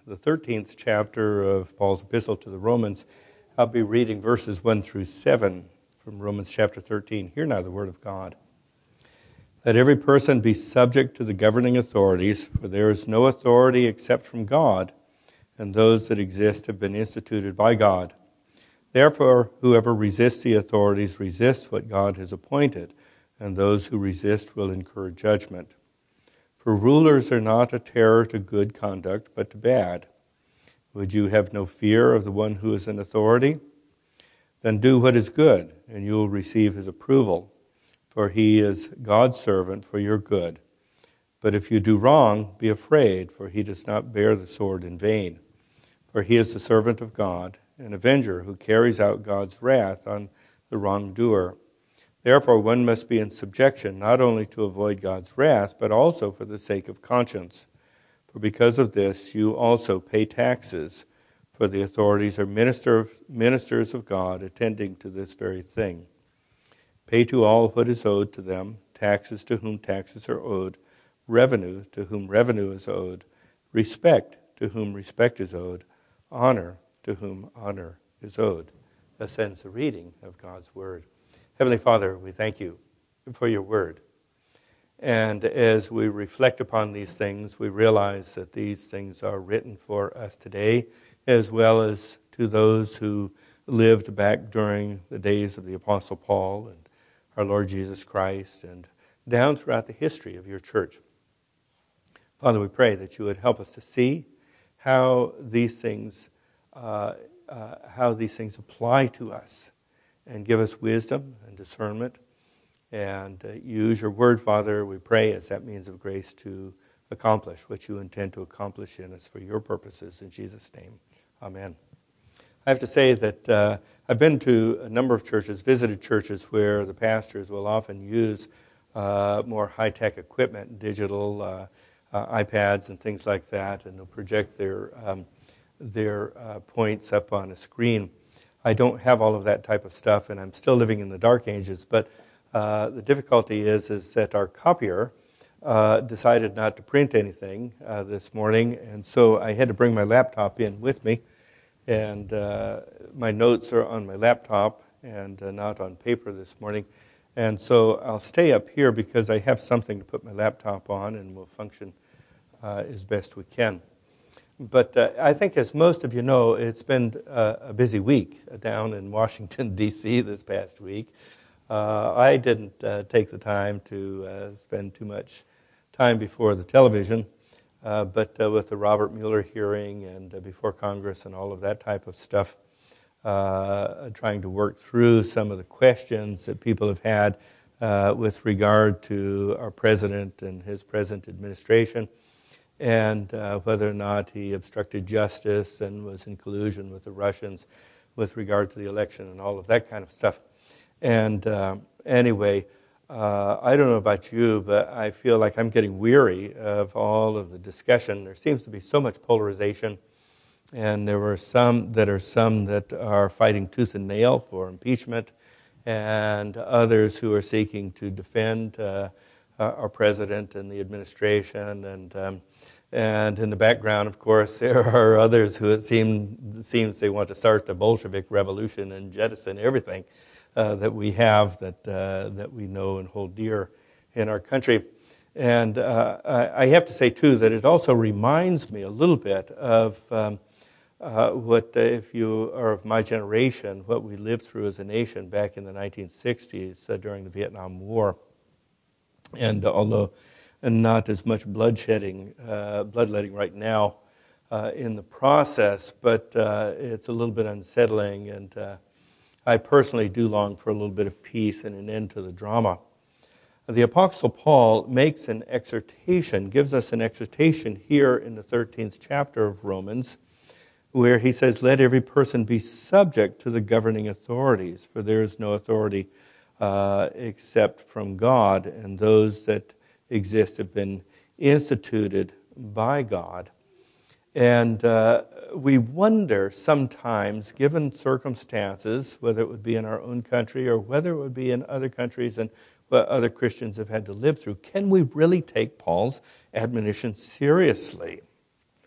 the 13th chapter of Paul's epistle to the Romans. I'll be reading verses 1 through 7 from Romans chapter 13. Hear now the word of God. Let every person be subject to the governing authorities, for there is no authority except from God, and those that exist have been instituted by God. Therefore, whoever resists the authorities resists what God has appointed, and those who resist will incur judgment. For rulers are not a terror to good conduct, but to bad. Would you have no fear of the one who is in authority? Then do what is good, and you will receive his approval, for he is God's servant for your good. But if you do wrong, be afraid, for he does not bear the sword in vain. For he is the servant of God, an avenger who carries out God's wrath on the wrongdoer. Therefore, one must be in subjection, not only to avoid God's wrath, but also for the sake of conscience. For because of this, you also pay taxes, for the authorities are ministers of God, attending to this very thing. Pay to all what is owed to them, taxes to whom taxes are owed, revenue to whom revenue is owed, respect to whom respect is owed, honor to whom honor is owed. Thus ends the reading of God's word. Heavenly Father, we thank you for your word. And as we reflect upon these things, we realize that these things are written for us today, as well as to those who lived back during the days of the Apostle Paul and our Lord Jesus Christ, and down throughout the history of your church. Father, we pray that you would help us to see how these things apply to us, and give us wisdom and discernment, and use your word, Father, we pray, as that means of grace to accomplish what you intend to accomplish in us for your purposes. In Jesus' name, amen. I have to say that I've been to a number of churches, visited churches, where the pastors will often use more high-tech equipment, digital iPads and things like that, and they'll project their points up on a screen. I don't have all of that type of stuff, and I'm still living in the dark ages, but the difficulty is that our copier decided not to print anything this morning, and so I had to bring my laptop in with me, and my notes are on my laptop and not on paper this morning, and so I'll stay up here because I have something to put my laptop on, and we'll function as best we can. But I think, as most of you know, it's been a busy week down in Washington, D.C. this past week. I didn't take the time to spend too much time before the television, but with the Robert Mueller hearing and before Congress and all of that type of stuff, trying to work through some of the questions that people have had with regard to our president and his present administration, and whether or not he obstructed justice and was in collusion with the Russians with regard to the election and all of that kind of stuff. And anyway, I don't know about you, but I feel like I'm getting weary of all of the discussion. There seems to be so much polarization, and there are some that are fighting tooth and nail for impeachment, and others who are seeking to defend our president and the administration, and in the background, of course, there are others who it seems they want to start the Bolshevik revolution and jettison everything that we have, that we know and hold dear in our country. And I have to say, too, that it also reminds me a little bit of what, if you are of my generation, what we lived through as a nation back in the 1960s during the Vietnam War. And although not as much bloodletting right now in the process, but it's a little bit unsettling, and I personally do long for a little bit of peace and an end to the drama. The Apostle Paul gives us an exhortation here in the 13th chapter of Romans, where he says, let every person be subject to the governing authorities, for there is no authority except from God, and those that exist have been instituted by God. And we wonder sometimes, given circumstances, whether it would be in our own country or whether it would be in other countries and what other Christians have had to live through, can we really take Paul's admonition seriously?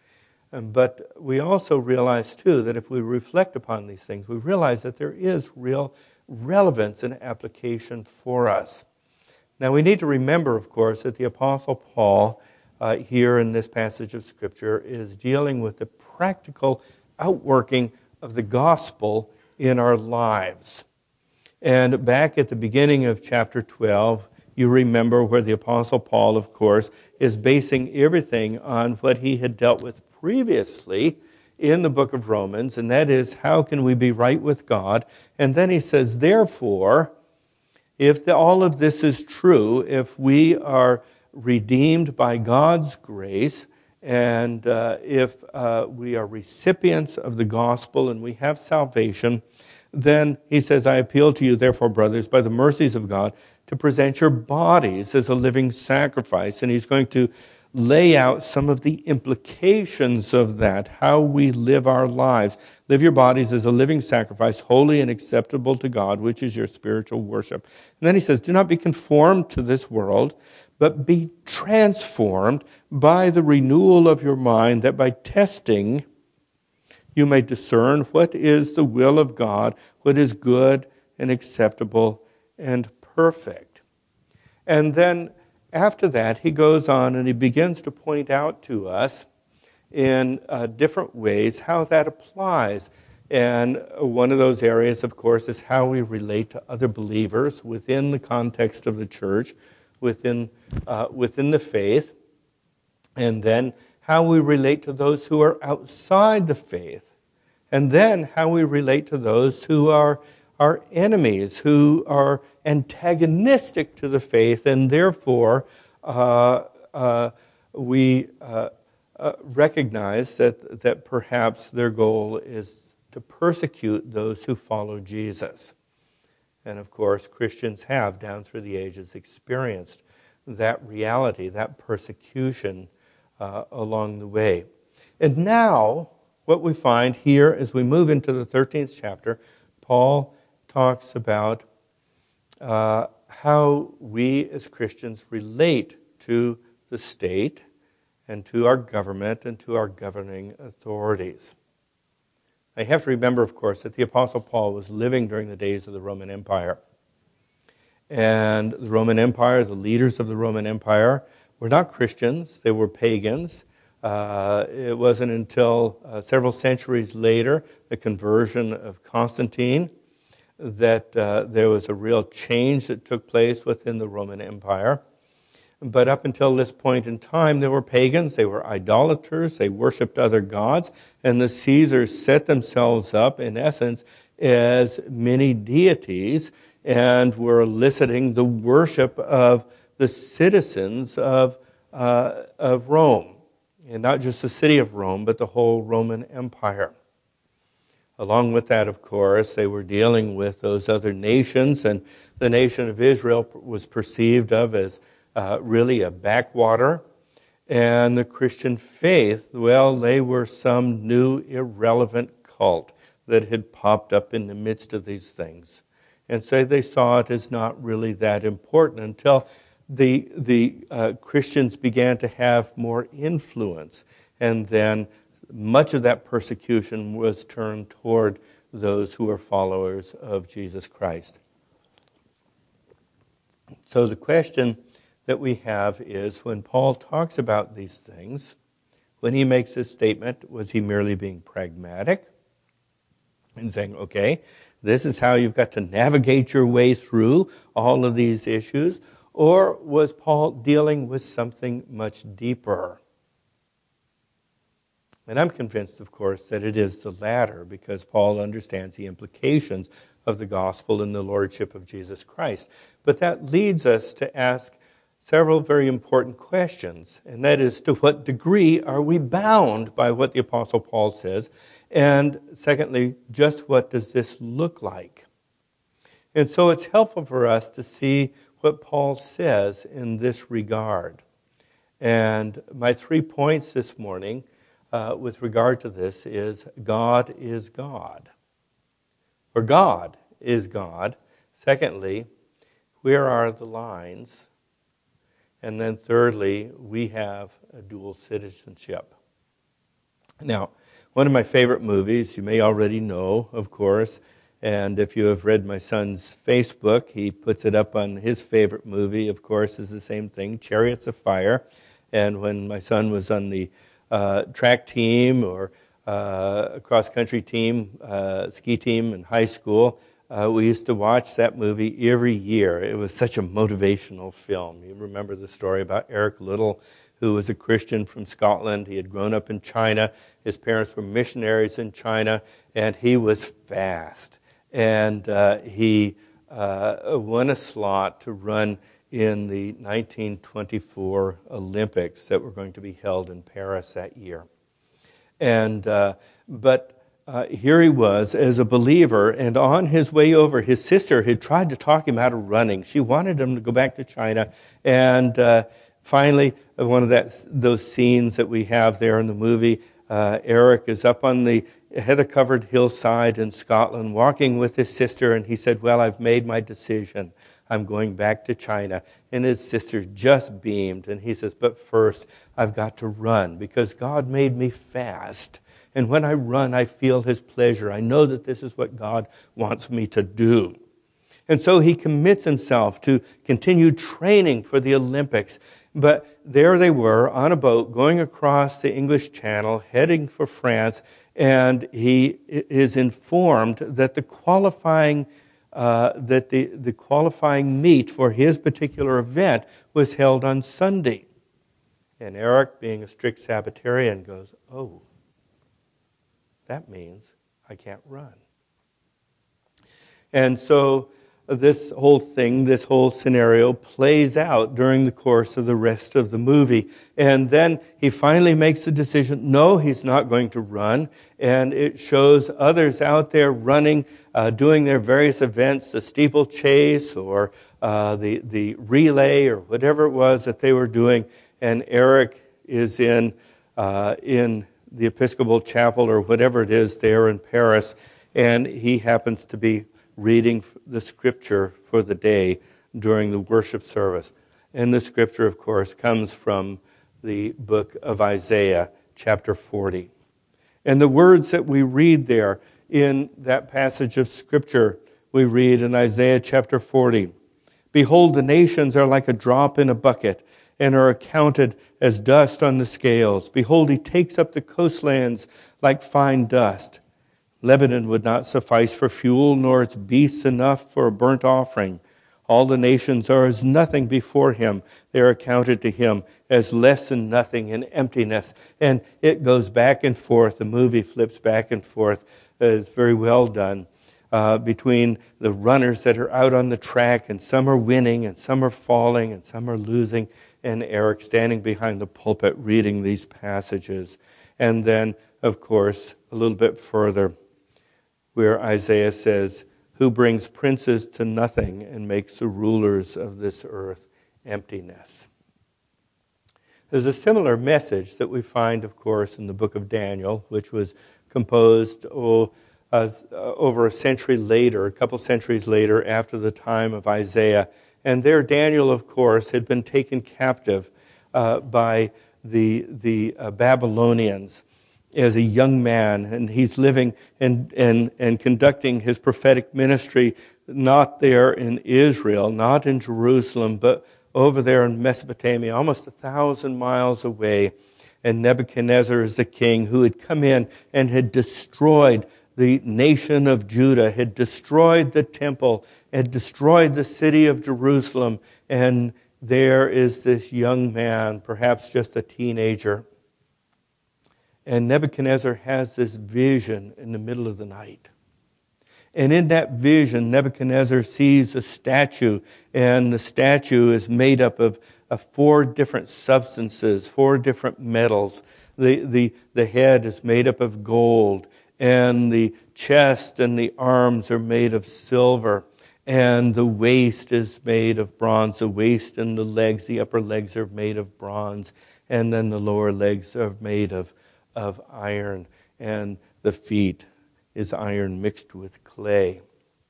But we also realize, too, that if we reflect upon these things, we realize that there is real relevance and application for us. Now, we need to remember, of course, that the Apostle Paul, here in this passage of Scripture, is dealing with the practical outworking of the gospel in our lives. And back at the beginning of chapter 12, you remember where the Apostle Paul, of course, is basing everything on what he had dealt with previously in the book of Romans, and that is, how can we be right with God? And then he says, therefore, if all of this is true, if we are redeemed by God's grace, and if we are recipients of the gospel and we have salvation, then he says, I appeal to you, therefore, brothers, by the mercies of God, to present your bodies as a living sacrifice. And he's going to lay out some of the implications of that, how we live our lives. Live your bodies as a living sacrifice, holy and acceptable to God, which is your spiritual worship. And then he says, do not be conformed to this world, but be transformed by the renewal of your mind, that by testing you may discern what is the will of God, what is good and acceptable and perfect. And then after that, he goes on and he begins to point out to us in different ways how that applies. And one of those areas, of course, is how we relate to other believers within the context of the church, within the faith, and then how we relate to those who are outside the faith, and then how we relate to those who are our enemies, who are antagonistic to the faith, and therefore we recognize that perhaps their goal is to persecute those who follow Jesus. And of course, Christians have, down through the ages, experienced that reality, that persecution along the way. And now, what we find here as we move into the 13th chapter, Paul talks about how we as Christians relate to the state and to our government and to our governing authorities. Now, you have to remember, of course, that the Apostle Paul was living during the days of the Roman Empire. And the Roman Empire, the leaders of the Roman Empire, were not Christians, they were pagans. It wasn't until several centuries later, the conversion of Constantine, that there was a real change that took place within the Roman Empire. But up until this point in time, they were pagans, they were idolaters, they worshipped other gods, and the Caesars set themselves up, in essence, as many deities, and were eliciting the worship of the citizens of Rome. And not just the city of Rome, but the whole Roman Empire. Along with that, of course, they were dealing with those other nations, and the nation of Israel was perceived of as really a backwater. And the Christian faith, well, they were some new irrelevant cult that had popped up in the midst of these things. And so they saw it as not really that important until the Christians began to have more influence. And then much of that persecution was turned toward those who are followers of Jesus Christ. So the question that we have is, when Paul talks about these things, when he makes this statement, was he merely being pragmatic and saying, okay, this is how you've got to navigate your way through all of these issues? Or was Paul dealing with something much deeper? And I'm convinced, of course, that it is the latter, because Paul understands the implications of the gospel and the lordship of Jesus Christ. But that leads us to ask several very important questions, and that is, to what degree are we bound by what the Apostle Paul says? And secondly, just what does this look like? And so it's helpful for us to see what Paul says in this regard. And my 3 points this morning with regard to this is, God is God. Or God is God. Secondly, where are the lines? And then thirdly, we have a dual citizenship. Now, one of my favorite movies, you may already know, of course, and if you have read my son's Facebook, he puts it up on his favorite movie, of course, is the same thing, Chariots of Fire. And when my son was on the track team or cross-country team, ski team in high school, we used to watch that movie every year. It was such a motivational film. You remember the story about Eric Liddell, who was a Christian from Scotland. He had grown up in China. His parents were missionaries in China, and he was fast. And he won a slot to run in the 1924 Olympics that were going to be held in Paris that year. And but here he was as a believer, and on his way over, his sister had tried to talk him out of running. She wanted him to go back to China, and finally, one of those scenes that we have there in the movie, Eric is up on the heather-covered hillside in Scotland, walking with his sister, and he said, "Well, I've made my decision. I'm going back to China." And his sister just beamed, and he says, "But first, I've got to run, because God made me fast. And when I run, I feel His pleasure. I know that this is what God wants me to do." And so he commits himself to continue training for the Olympics. But there they were on a boat going across the English Channel, heading for France, and he is informed that the qualifying the qualifying meet for his particular event was held on Sunday. And Eric, being a strict Sabbatarian, goes, "Oh, that means I can't run." And so this whole thing, this whole scenario plays out during the course of the rest of the movie. And then he finally makes the decision, no, he's not going to run. And it shows others out there running, doing their various events, the steeplechase or the relay or whatever it was that they were doing. And Eric is in the Episcopal Chapel or whatever it is there in Paris, and he happens to be reading the scripture for the day during the worship service. And the scripture, of course, comes from the book of Isaiah, chapter 40. And the words that we read there in that passage of scripture, we read in Isaiah chapter 40, "Behold, the nations are like a drop in a bucket, and are accounted as dust on the scales. Behold, He takes up the coastlands like fine dust. Lebanon would not suffice for fuel, nor its beasts enough for a burnt offering. All the nations are as nothing before Him. They are accounted to Him as less than nothing and emptiness." And it goes back and forth. The movie flips back and forth. It's very well done. Between the runners that are out on the track, and some are winning, and some are falling, and some are losing, and Eric standing behind the pulpit reading these passages. And then, of course, a little bit further, where Isaiah says, "Who brings princes to nothing and makes the rulers of this earth emptiness." There's a similar message that we find, of course, in the book of Daniel, which was composed over a century later, a couple centuries later, after the time of Isaiah. And there Daniel, of course, had been taken captive by the Babylonians as a young man, and he's living and conducting his prophetic ministry not there in Israel, not in Jerusalem, but over there in Mesopotamia, almost 1,000 miles away. And Nebuchadnezzar is the king who had come in and had destroyed the nation of Judah, had destroyed the temple, had destroyed the city of Jerusalem. And there is this young man, perhaps just a teenager. And Nebuchadnezzar has this vision in the middle of the night. And in that vision, Nebuchadnezzar sees a statue, and the statue is made up of 4 different substances, 4 different metals. The head is made up of gold, and the chest and the arms are made of silver, and the waist is made of bronze. The waist and the legs, the upper legs are made of bronze, and then the lower legs are made of iron, and the feet is iron mixed with clay.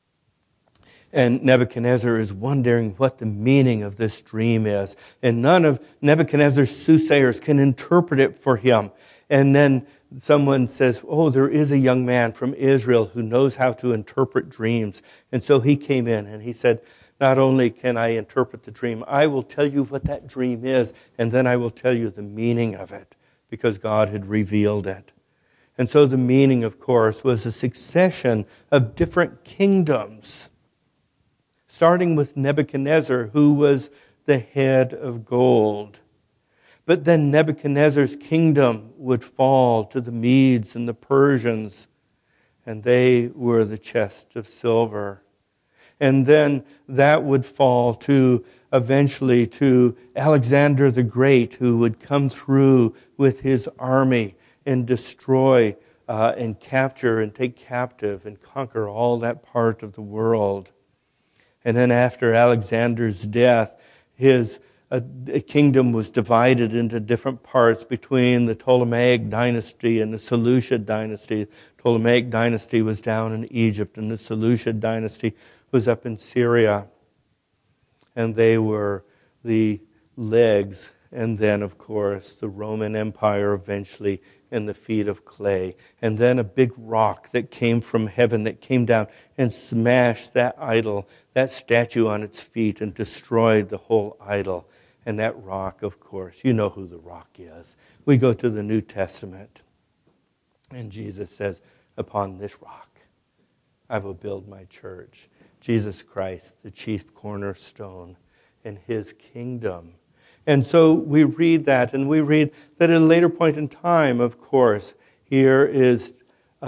And Nebuchadnezzar is wondering what the meaning of this dream is. And none of Nebuchadnezzar's soothsayers can interpret it for him. And then someone says, oh, there is a young man from Israel who knows how to interpret dreams. And so he came in and he said, not only can I interpret the dream, I will tell you what that dream is, and then I will tell you the meaning of it, because God had revealed it. And so the meaning, of course, was a succession of different kingdoms, starting with Nebuchadnezzar, who was the head of gold. But then Nebuchadnezzar's kingdom would fall to the Medes and the Persians, and they were the chest of silver. And then that would fall to, eventually, to Alexander the Great, who would come through with his army and destroy and capture and take captive and conquer all that part of the world. And then after Alexander's death, his kingdom was divided into different parts between the Ptolemaic dynasty and the Seleucid dynasty. The Ptolemaic dynasty was down in Egypt, and the Seleucid dynasty was up in Syria. And they were the legs, and then, of course, the Roman Empire eventually in the feet of clay. And then a big rock that came from heaven that came down and smashed that idol, that statue on its feet, and destroyed the whole idol. And that rock, of course, you know who the rock is. We go to the New Testament, and Jesus says, upon this rock I will build my church. Jesus Christ, the chief cornerstone, in his kingdom. And so we read that, and we read that at a later point in time, of course, here is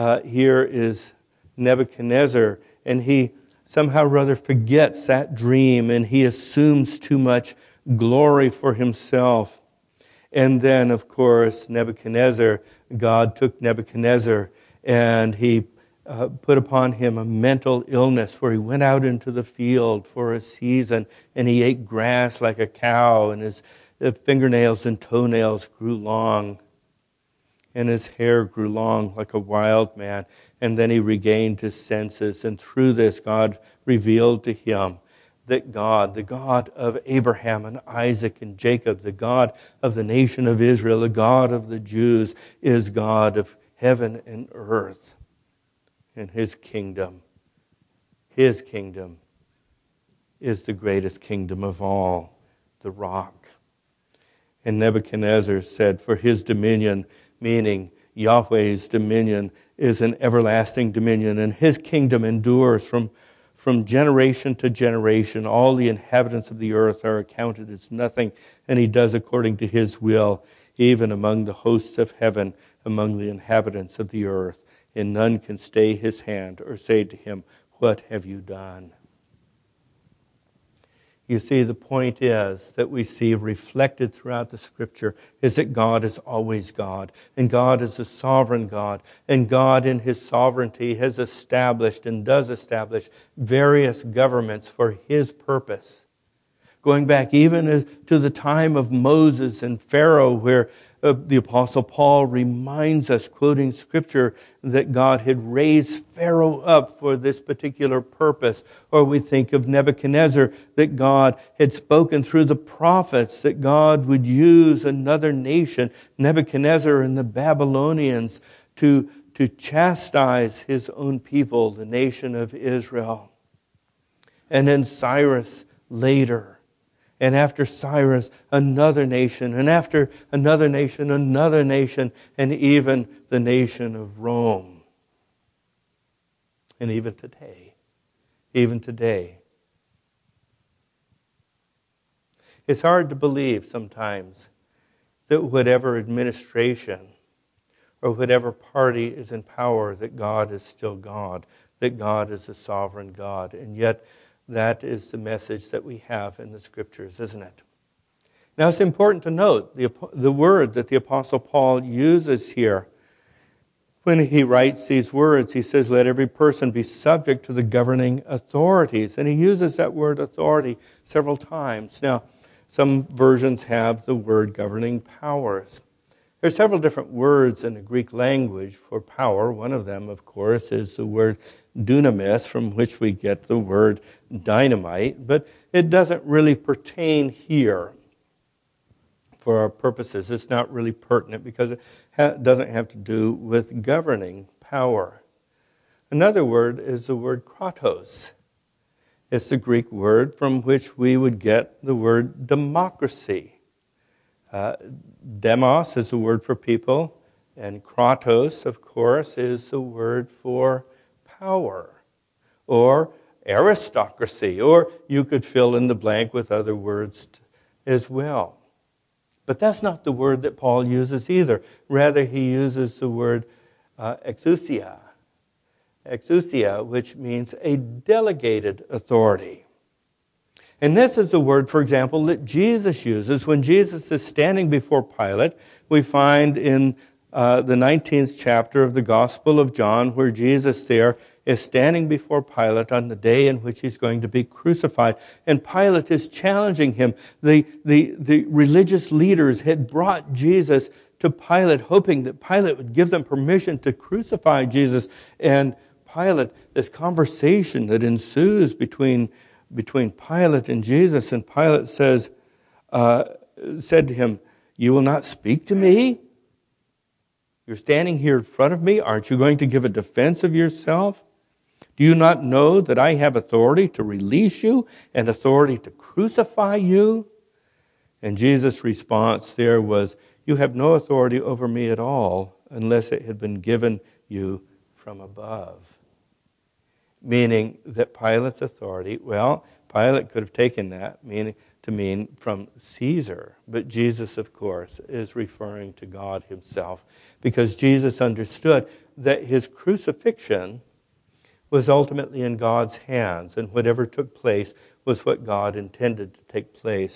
Nebuchadnezzar, and he somehow or other forgets that dream, and he assumes too much glory for himself. And then, of course, God took Nebuchadnezzar, and he put upon him a mental illness where he went out into the field for a season and he ate grass like a cow, and his fingernails and toenails grew long and his hair grew long like a wild man. And then he regained his senses, and through this God revealed to him that God, the God of Abraham and Isaac and Jacob, the God of the nation of Israel, the God of the Jews, is God of heaven and earth. And his kingdom is the greatest kingdom of all, the rock. And Nebuchadnezzar said, for his dominion, meaning Yahweh's dominion, is an everlasting dominion, and his kingdom endures from generation to generation. All the inhabitants of the earth are accounted as nothing, and he does according to his will, even among the hosts of heaven, among the inhabitants of the earth. And none can stay his hand or say to him, what have you done? You see, the point is that we see reflected throughout the Scripture is that God is always God, and God is a sovereign God, and God in his sovereignty has established and does establish various governments for his purpose. Going back even to the time of Moses and Pharaoh, where the Apostle Paul reminds us, quoting Scripture, that God had raised Pharaoh up for this particular purpose. Or we think of Nebuchadnezzar, that God had spoken through the prophets that God would use another nation, Nebuchadnezzar and the Babylonians, to chastise his own people, the nation of Israel. And then Cyrus later. And after Cyrus, another nation, and after another nation, and even the nation of Rome. And even today, it's hard to believe sometimes that whatever administration or whatever party is in power, that God is still God, that God is a sovereign God. And yet, that is the message that we have in the Scriptures, isn't it? Now, it's important to note the word that the Apostle Paul uses here. When he writes these words, he says, let every person be subject to the governing authorities. And he uses that word authority several times. Now, some versions have the word governing powers. There are several different words in the Greek language for power. One of them, of course, is the word dunamis, from which we get the word dynamite, but it doesn't really pertain here. for our purposes. It's not really pertinent because it doesn't have to do with governing power. Another word is the word kratos. It's the Greek word from which we would get the word democracy. Demos is the word for people, and kratos, of course, is the word for power, or aristocracy, or you could fill in the blank with other words as well. But that's not the word that Paul uses either. Rather, he uses the word exousia. Exousia, which means a delegated authority. And this is the word, for example, that Jesus uses when Jesus is standing before Pilate. We find in the 19th chapter of the Gospel of John where Jesus there is standing before Pilate on the day in which he's going to be crucified. And Pilate is challenging him. The religious leaders had brought Jesus to Pilate, hoping that Pilate would give them permission to crucify Jesus. And Pilate, this conversation that ensues between Pilate and Jesus, and Pilate said to him, "You will not speak to me? You're standing here in front of me. Aren't you going to give a defense of yourself? Do you not know that I have authority to release you and authority to crucify you?" And Jesus' response there was, "You have no authority over me at all unless it had been given you from above." Meaning that Pilate's authority, well, Pilate could have taken that to mean from Caesar. But Jesus, of course, is referring to God himself, because Jesus understood that his crucifixion was ultimately in God's hands, and whatever took place was what God intended to take place.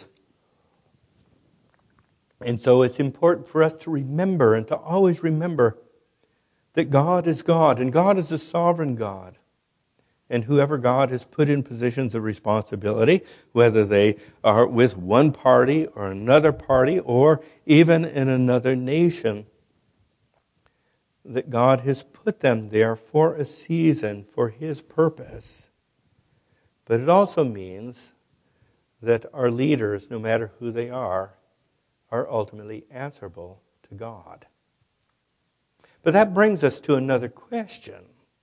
And so it's important for us to remember, and to always remember, that God is God, and God is a sovereign God. And whoever God has put in positions of responsibility, whether they are with one party or another party, or even in another nation, that God has put them there for a season, for his purpose. But it also means that our leaders, no matter who they are ultimately answerable to God. But that brings us to another question.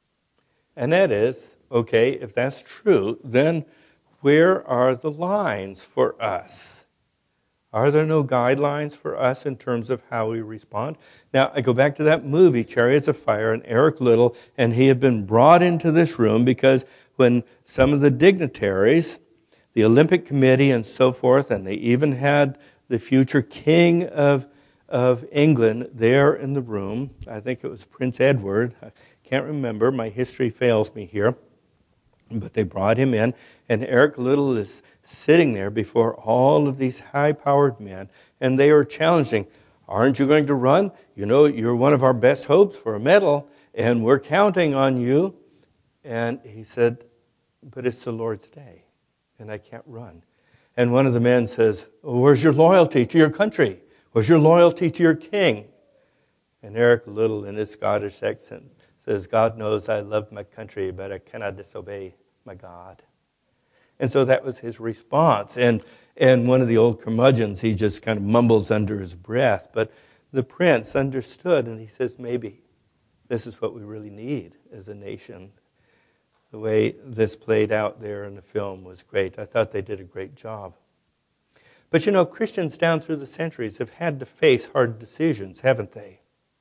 And that is, okay, if that's true, then where are the lines for us? Are there no guidelines for us in terms of how we respond? Now, I go back to that movie, Chariots of Fire, and Eric Liddell, and he had been brought into this room because when some of the dignitaries, the Olympic Committee and so forth, and they even had the future king of England there in the room, I think it was Prince Edward, can't remember, my history fails me here. But they brought him in, and Eric Liddell is sitting there before all of these high-powered men, and they are challenging, "Aren't you going to run? You know, you're one of our best hopes for a medal, and we're counting on you." And he said, "But it's the Lord's day, and I can't run." And one of the men says, "Well, where's your loyalty to your country? Where's your loyalty to your king?" And Eric Liddell, in his Scottish accent, says, "God knows I love my country, but I cannot disobey my God." And so that was his response. And one of the old curmudgeons, he just kind of mumbles under his breath. But the prince understood, and he says, maybe this is what we really need as a nation. The way this played out there in the film was great. I thought they did a great job. But you know, Christians down through the centuries have had to face hard decisions, haven't they?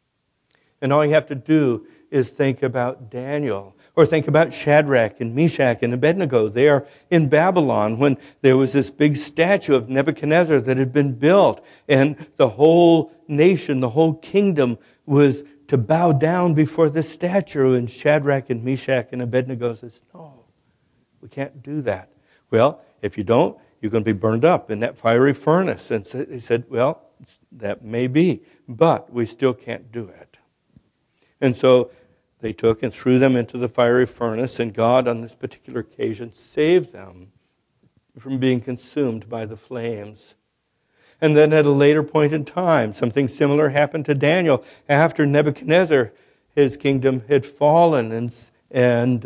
And all you have to do is think about Daniel, or think about Shadrach and Meshach and Abednego there in Babylon when there was this big statue of Nebuchadnezzar that had been built, and the whole nation, the whole kingdom was to bow down before this statue. And Shadrach and Meshach and Abednego says, "No, we can't do that." "Well, if you don't, you're going to be burned up in that fiery furnace." And so he said, "Well, that may be, but we still can't do it." And so they took and threw them into the fiery furnace, and God, on this particular occasion, saved them from being consumed by the flames. And then at a later point in time, something similar happened to Daniel. After Nebuchadnezzar, his kingdom had fallen, and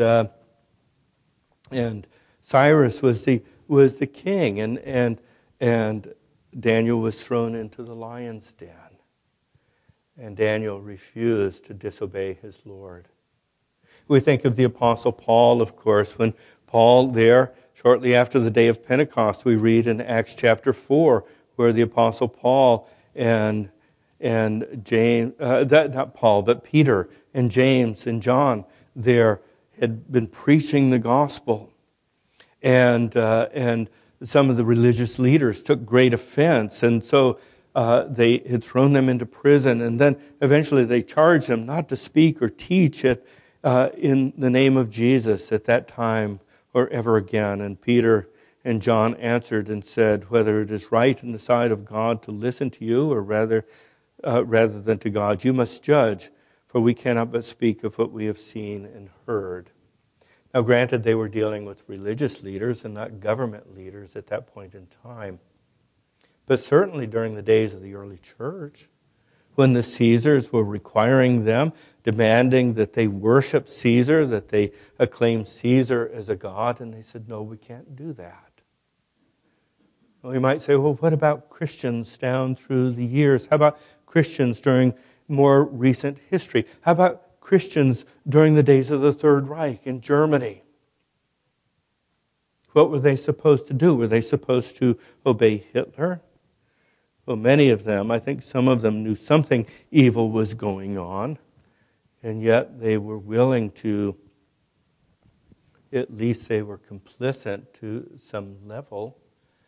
Cyrus was the king, and Daniel was thrown into the lion's den. And Daniel refused to disobey his Lord. We think of the Apostle Paul, of course, when Paul there, shortly after the day of Pentecost, we read in Acts chapter 4, where the Apostle Paul and James, not Paul, but Peter and James and John there had been preaching the gospel. And some of the religious leaders took great offense, and so they had thrown them into prison, and then eventually they charged them not to speak or teach it in the name of Jesus at that time or ever again. And Peter and John answered and said, whether it is right in the sight of God to listen to you, or rather than to God, you must judge, for we cannot but speak of what we have seen and heard. Now, granted, they were dealing with religious leaders and not government leaders at that point in time. But certainly during the days of the early church, when the Caesars were requiring them, demanding that they worship Caesar, that they acclaim Caesar as a god, and they said, no, we can't do that. Well, you might say, well, what about Christians down through the years? How about Christians during more recent history? How about Christians during the days of the Third Reich in Germany? What were they supposed to do? Were they supposed to obey Hitler? Well, many of them, I think some of them knew something evil was going on, and yet they were willing to, at least they were complicit to some level.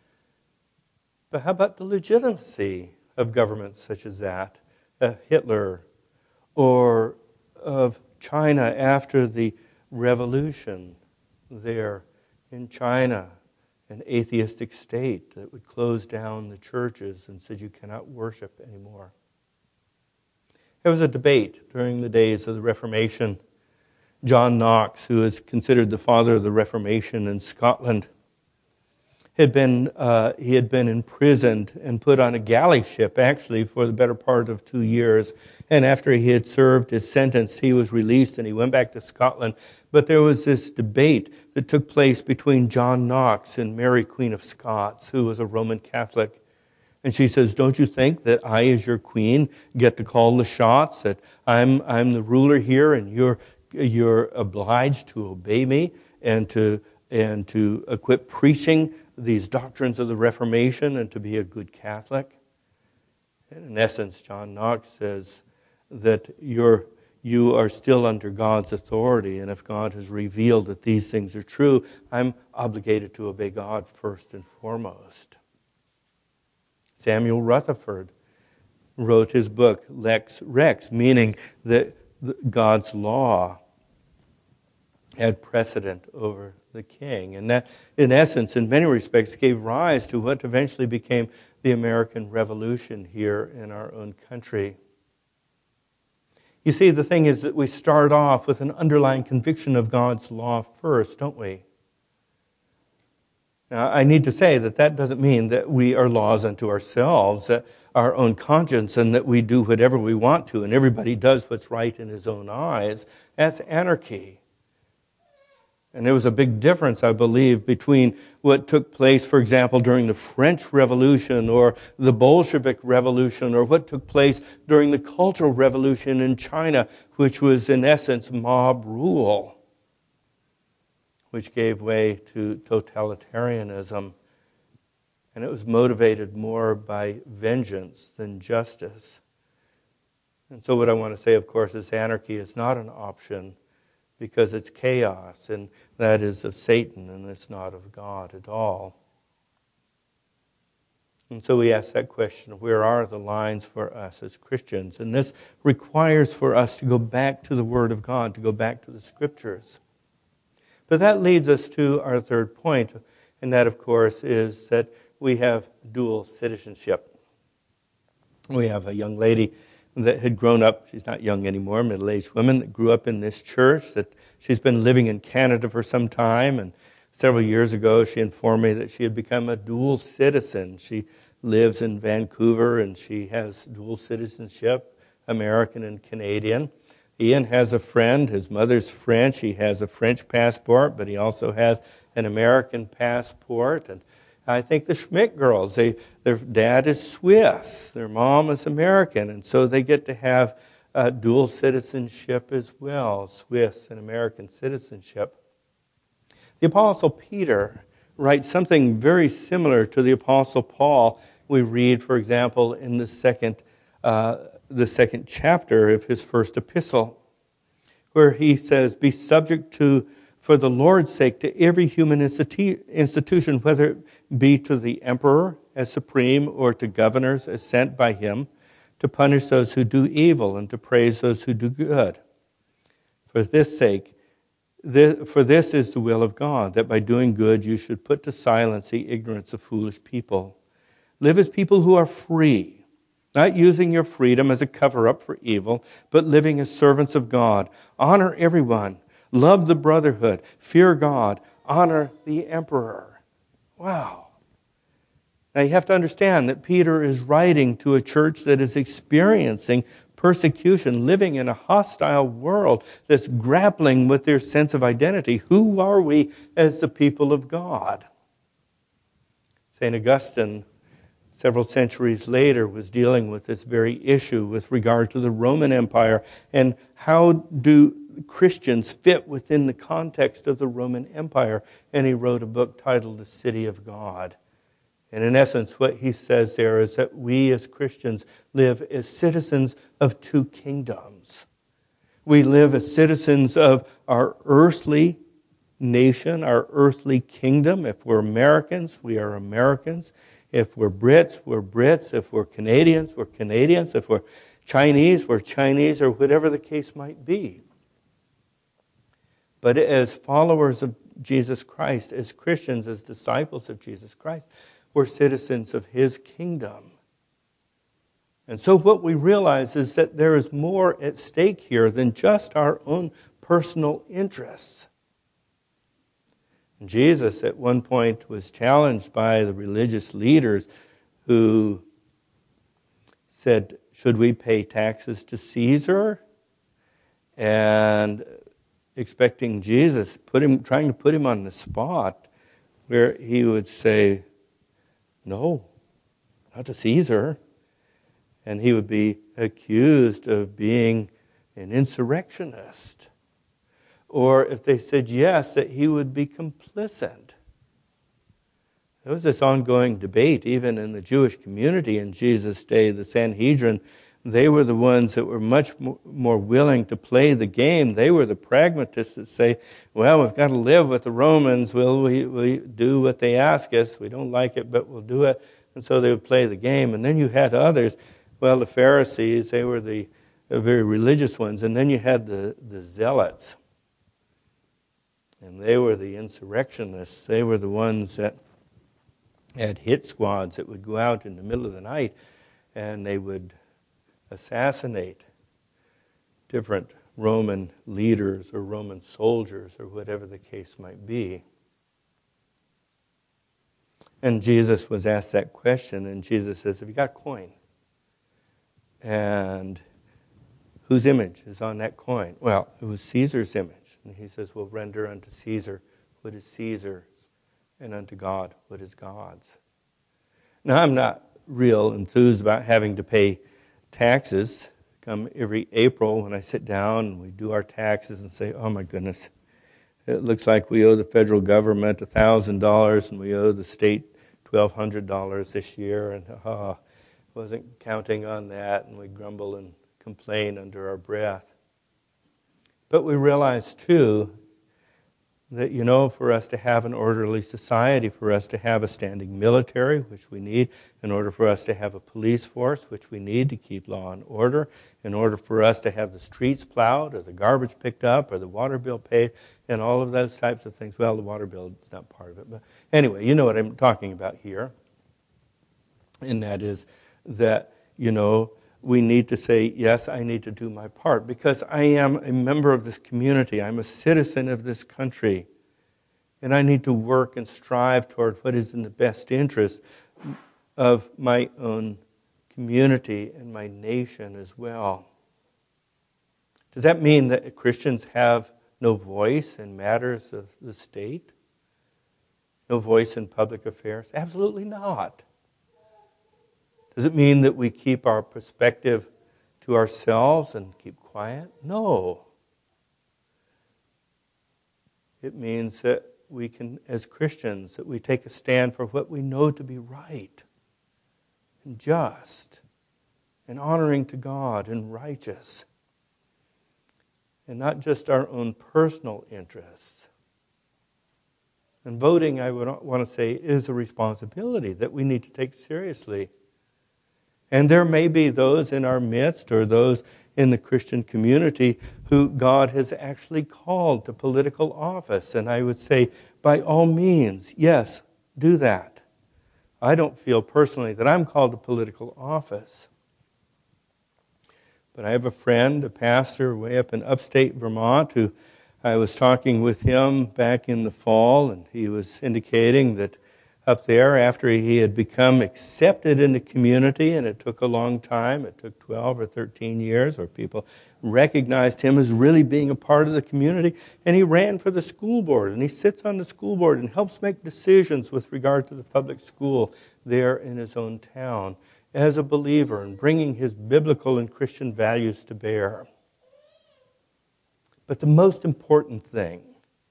But how about the legitimacy of governments such as that, Hitler, or of China after the revolution there in China, an atheistic state that would close down the churches and said you cannot worship anymore? There was a debate during the days of the Reformation. John Knox, who is considered the father of the Reformation in Scotland, he had been imprisoned and put on a galley ship, actually, for the better part of 2 years. And after he had served his sentence, he was released and he went back to Scotland. But there was this debate that took place between John Knox and Mary, Queen of Scots, who was a Roman Catholic. And she says, don't you think that I, as your queen, get to call the shots, that I'm the ruler here and you're obliged to obey me and to quit preaching these doctrines of the Reformation and to be a good Catholic? And in essence, John Knox says that you are still under God's authority, and if God has revealed that these things are true, I'm obligated to obey God first and foremost. Samuel Rutherford wrote his book, Lex Rex, meaning that God's law had precedent over the king. And that, in essence, in many respects, gave rise to what eventually became the American Revolution here in our own country. You see, the thing is that we start off with an underlying conviction of God's law first, don't we? Now, I need to say that doesn't mean that we are laws unto ourselves, our own conscience, and that we do whatever we want to, and everybody does what's right in his own eyes. That's anarchy. And there was a big difference, I believe, between what took place, for example, during the French Revolution or the Bolshevik Revolution, or what took place during the Cultural Revolution in China, which was, in essence, mob rule, which gave way to totalitarianism. And it was motivated more by vengeance than justice. And so what I want to say, of course, is anarchy is not an option, because it's chaos, and that is of Satan, and it's not of God at all. And so we ask that question, where are the lines for us as Christians? And this requires for us to go back to the Word of God, to go back to the Scriptures. But that leads us to our third point, and that, of course, is that we have dual citizenship. We have a young lady that had grown up, she's not young anymore, middle-aged woman that grew up in this church, that she's been living in Canada for some time, and several years ago she informed me that she had become a dual citizen. She lives in Vancouver and she has dual citizenship, American and Canadian. Ian has a friend, his mother's French, he has a French passport, but he also has an American passport, and I think the Schmidt girls, their dad is Swiss, their mom is American, and so they get to have dual citizenship as well, Swiss and American citizenship. The Apostle Peter writes something very similar to the Apostle Paul. We read, for example, in the second chapter of his first epistle, where he says, "Be subject to, for the Lord's sake, to every human institution, whether it be to the emperor as supreme or to governors as sent by him, to punish those who do evil and to praise those who do good. For this sake, for this is the will of God, that by doing good you should put to silence the ignorance of foolish people. Live as people who are free, not using your freedom as a cover-up for evil, but living as servants of God. Honor everyone. Love the brotherhood. Fear God. Honor the emperor." Wow. Now you have to understand that Peter is writing to a church that is experiencing persecution, living in a hostile world that's grappling with their sense of identity. Who are we as the people of God? St. Augustine, several centuries later, was dealing with this very issue with regard to the Roman Empire and how do Christians fit within the context of the Roman Empire. And he wrote a book titled The City of God. And in essence, what he says there is that we as Christians live as citizens of two kingdoms. We live as citizens of our earthly nation, our earthly kingdom. If we're Americans, we are Americans. If we're Brits, we're Brits. If we're Canadians, we're Canadians. If we're Chinese, we're Chinese, or whatever the case might be. But as followers of Jesus Christ, as Christians, as disciples of Jesus Christ, we're citizens of His kingdom. And so what we realize is that there is more at stake here than just our own personal interests. And Jesus at one point was challenged by the religious leaders who said, "Should we pay taxes to Caesar?" And expecting Jesus, trying to put him on the spot, where he would say, "No, not to Caesar." And he would be accused of being an insurrectionist. Or if they said yes, that he would be complicit. There was this ongoing debate, even in the Jewish community in Jesus' day. The Sanhedrin, they were the ones that were much more willing to play the game. They were the pragmatists that say, well, we've got to live with the Romans. We do what they ask us. We don't like it, but we'll do it. And so they would play the game. And then you had others. Well, the Pharisees, they were the very religious ones. And then you had the zealots. And they were the insurrectionists. They were the ones that had hit squads that would go out in the middle of the night and they would assassinate different Roman leaders or Roman soldiers or whatever the case might be. And Jesus was asked that question, and Jesus says, "Have you got a coin? And whose image is on that coin?" Well, it was Caesar's image. And he says, "Well, render unto Caesar what is Caesar's, and unto God what is God's." Now, I'm not real enthused about having to pay taxes. Come every April when I sit down and we do our taxes and say, oh my goodness, it looks like we owe the federal government $1,000 and we owe the state $1,200 this year, and wasn't counting on that, and we grumble and complain under our breath. But we realize too that, for us to have an orderly society, for us to have a standing military, which we need, in order for us to have a police force, which we need to keep law and order, in order for us to have the streets plowed, or the garbage picked up, or the water bill paid, and all of those types of things. Well, the water bill is not part of it. But anyway, you know what I'm talking about here. And that is that, we need to say, yes, I need to do my part because I am a member of this community. I'm a citizen of this country. And I need to work and strive toward what is in the best interest of my own community and my nation as well. Does that mean that Christians have no voice in matters of the state? no voice in public affairs? Absolutely not. Does it mean that we keep our perspective to ourselves and keep quiet? No. It means that we can, as Christians, that we take a stand for what we know to be right and just and honoring to God and righteous. And not just our own personal interests. And voting, I would want to say, is a responsibility that we need to take seriously. And there may be those in our midst or those in the Christian community who God has actually called to political office. And I would say, by all means, yes, do that. I don't feel personally that I'm called to political office. But I have a friend, a pastor way up in upstate Vermont, who I was talking with him back in the fall, and he was indicating that up there, after he had become accepted in the community, and it took a long time, it took 12 or 13 years, where people recognized him as really being a part of the community, and he ran for the school board, and he sits on the school board and helps make decisions with regard to the public school there in his own town as a believer and bringing his biblical and Christian values to bear. But the most important thing,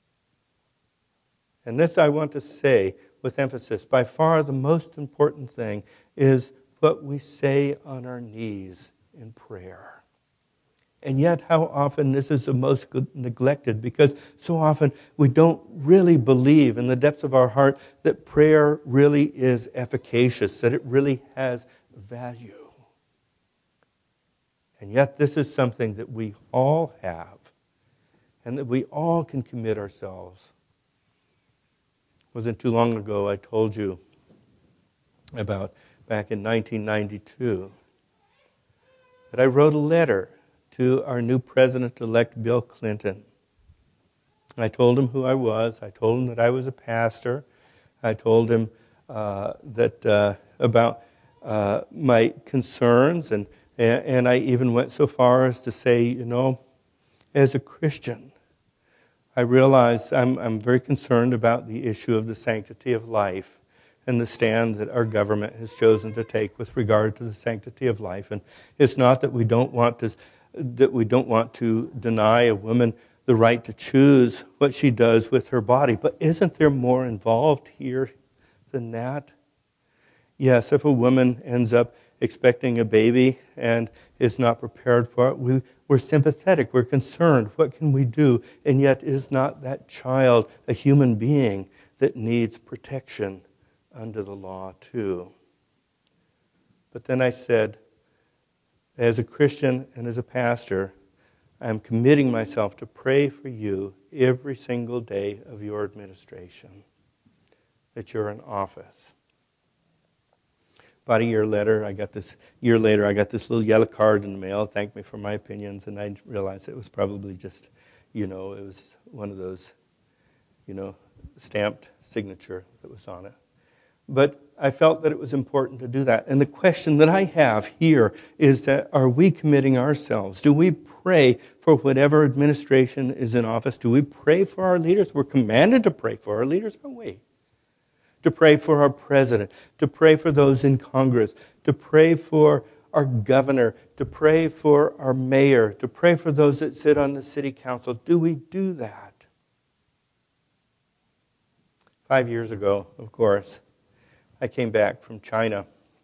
and this I want to say with emphasis, by far the most important thing is what we say on our knees in prayer. And yet how often this is the most neglected, because so often we don't really believe in the depths of our heart that prayer really is efficacious, that it really has value. And yet this is something that we all have and that we all can commit ourselves. It wasn't too long ago I told you about back in 1992 that I wrote a letter to our new president-elect Bill Clinton. I told him who I was. I told him that I was a pastor. I told him about my concerns, and I even went so far as to say, as a Christian, I realize I'm very concerned about the issue of the sanctity of life and the stand that our government has chosen to take with regard to the sanctity of life. And it's not that we don't want to deny a woman the right to choose what she does with her body, but isn't there more involved here than that? Yes, if a woman ends up expecting a baby and is not prepared for it, we're sympathetic, we're concerned. What can we do? And yet is not that child a human being that needs protection under the law too? But then I said, as a Christian and as a pastor, I am committing myself to pray for you every single day of your administration, that you're in office. About a year later, I got this little yellow card in the mail, thanked me for my opinions, and I realized it was probably just, it was one of those, stamped signature that was on it. But I felt that it was important to do that. And the question that I have here is that, are we committing ourselves? Do we pray for whatever administration is in office? Do we pray for our leaders? We're commanded to pray for our leaders, aren't we? To pray for our president, to pray for those in Congress, to pray for our governor, to pray for our mayor, to pray for those that sit on the city council. Do we do that? 5 years ago, of course, I came back from China.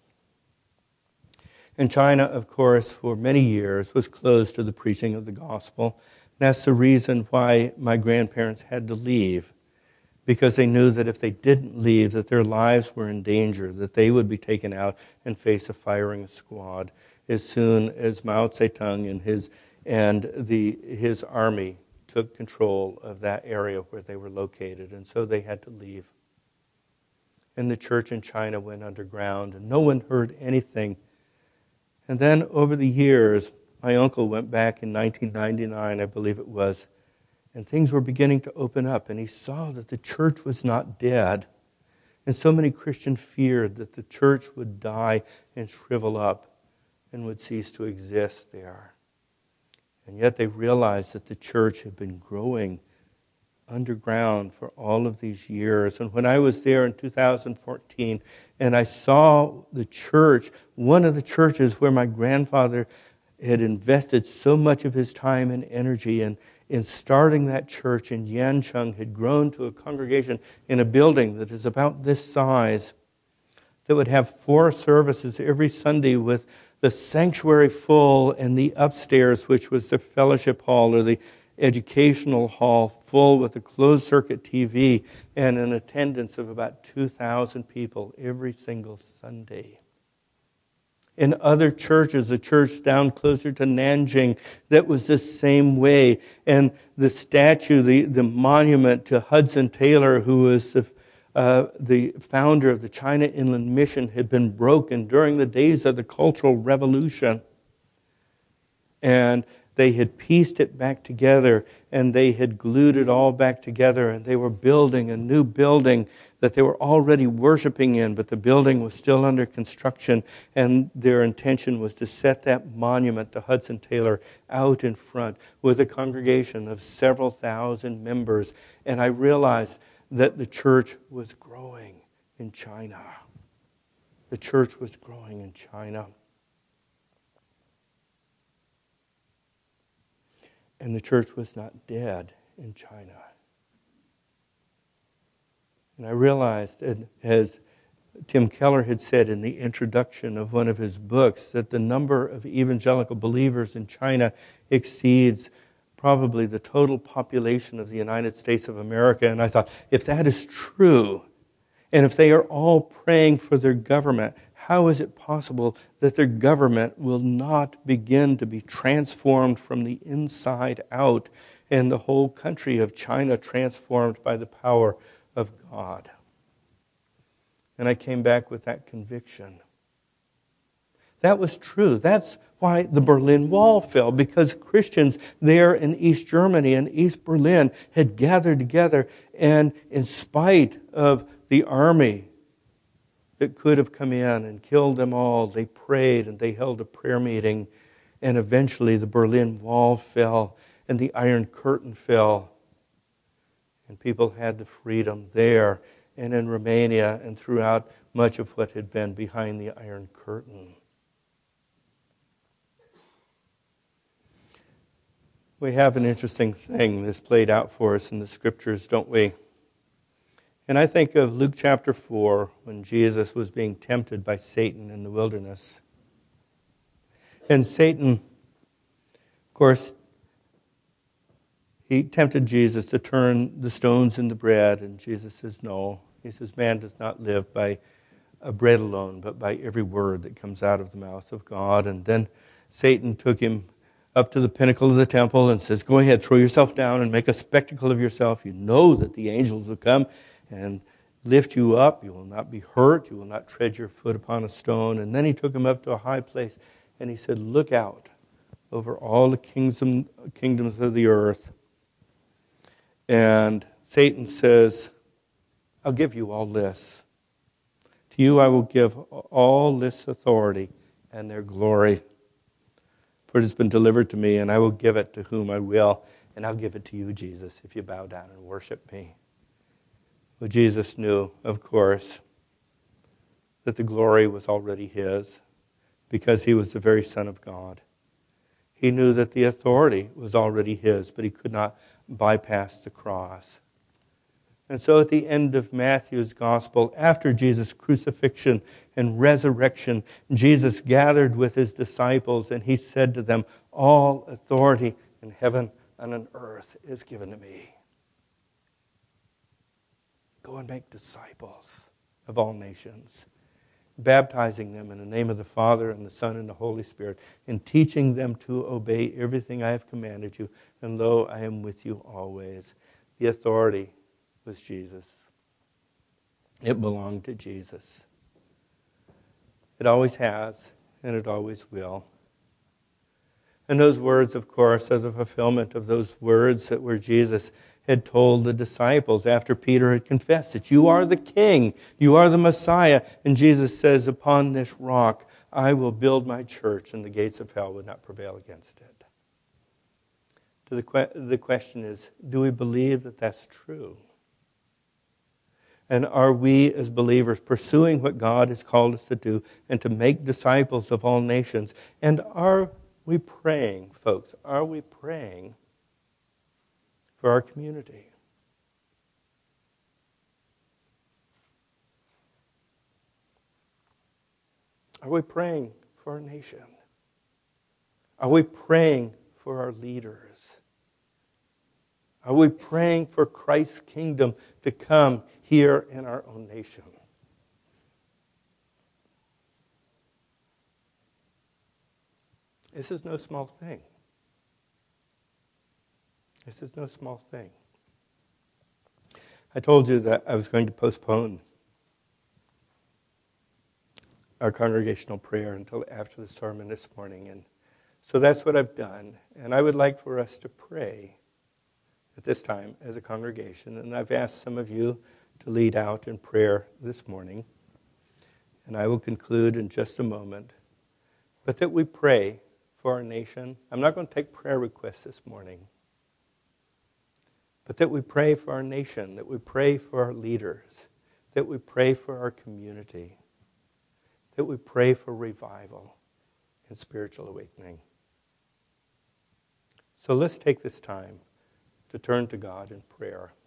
And China, of course, for many years was closed to the preaching of the gospel. That's the reason why my grandparents had to leave, because they knew that if they didn't leave, that their lives were in danger, that they would be taken out and face a firing squad as soon as Mao Zedong and his army took control of that area where they were located. And so they had to leave. And the church in China went underground, and no one heard anything. And then over the years, my uncle went back in 1999, I believe it was, and things were beginning to open up, and he saw that the church was not dead. And so many Christians feared that the church would die and shrivel up and would cease to exist there. And yet they realized that the church had been growing underground for all of these years. And when I was there in 2014 and I saw the church, one of the churches where my grandfather had invested so much of his time and energy in starting that church in Yancheng, had grown to a congregation in a building that is about this size, that would have 4 services every Sunday with the sanctuary full and the upstairs, which was the fellowship hall or the educational hall, full with a closed-circuit TV and an attendance of about 2,000 people every single Sunday. In other churches, a church down closer to Nanjing that was the same way. And the statue, the monument to Hudson Taylor, who was the founder of the China Inland Mission, had been broken during the days of the Cultural Revolution. And they had pieced it back together, and they had glued it all back together, and they were building a new building that they were already worshiping in, but the building was still under construction, and their intention was to set that monument to Hudson Taylor out in front with a congregation of several thousand members. And I realized that the church was growing in China. The church was growing in China. And the church was not dead in China. And I realized, as Tim Keller had said in the introduction of one of his books, that the number of evangelical believers in China exceeds probably the total population of the United States of America. And I thought, if that is true, and if they are all praying for their government, how is it possible that their government will not begin to be transformed from the inside out, and the whole country of China transformed by the power of God? And I came back with that conviction. That was true. That's why the Berlin Wall fell, because Christians there in East Germany and East Berlin had gathered together, and in spite of the army that could have come in and killed them all, they prayed and they held a prayer meeting, and eventually the Berlin Wall fell and the Iron Curtain fell, and people had the freedom there and in Romania and throughout much of what had been behind the Iron Curtain. We have an interesting thing that's played out for us in the Scriptures, don't we? And I think of Luke chapter 4, when Jesus was being tempted by Satan in the wilderness. And Satan, of course, he tempted Jesus to turn the stones into bread, and Jesus says no. He says, man does not live by bread alone, but by every word that comes out of the mouth of God. And then Satan took him up to the pinnacle of the temple and says, go ahead, throw yourself down and make a spectacle of yourself. You know that the angels will come and lift you up. You will not be hurt. You will not tread your foot upon a stone. And then he took him up to a high place, and he said, look out over all the kingdoms of the earth. And Satan says, I'll give you all this. To you I will give all this authority and their glory. For it has been delivered to me, and I will give it to whom I will. And I'll give it to you, Jesus, if you bow down and worship me. Well, Jesus knew, of course, that the glory was already his, because he was the very Son of God. He knew that the authority was already his, but he could not bypass the cross. And so at the end of Matthew's gospel, after Jesus' crucifixion and resurrection, Jesus gathered with his disciples, and he said to them, all authority in heaven and on earth is given to me. Go and make disciples of all nations, baptizing them in the name of the Father and the Son and the Holy Spirit, and teaching them to obey everything I have commanded you. And lo, I am with you always. The authority was Jesus. It belonged to Jesus. It always has, and it always will. And those words, of course, are the fulfillment of those words that were Jesus had told the disciples after Peter had confessed that you are the King, you are the Messiah. And Jesus says, upon this rock I will build my church, and the gates of hell would not prevail against it. To So the question is, do we believe that that's true? And are we as believers pursuing what God has called us to do and to make disciples of all nations? And are we praying, folks? Are we praying for our community? Are we praying for our nation? Are we praying for our leaders? Are we praying for Christ's kingdom to come here in our own nation? This is no small thing. This is no small thing. I told you that I was going to postpone our congregational prayer until after the sermon this morning, and so that's what I've done. And I would like for us to pray at this time as a congregation, and I've asked some of you to lead out in prayer this morning, and I will conclude in just a moment. But that we pray for our nation. I'm not going to take prayer requests this morning, but that we pray for our nation, that we pray for our leaders, that we pray for our community, that we pray for revival and spiritual awakening. So let's take this time to turn to God in prayer.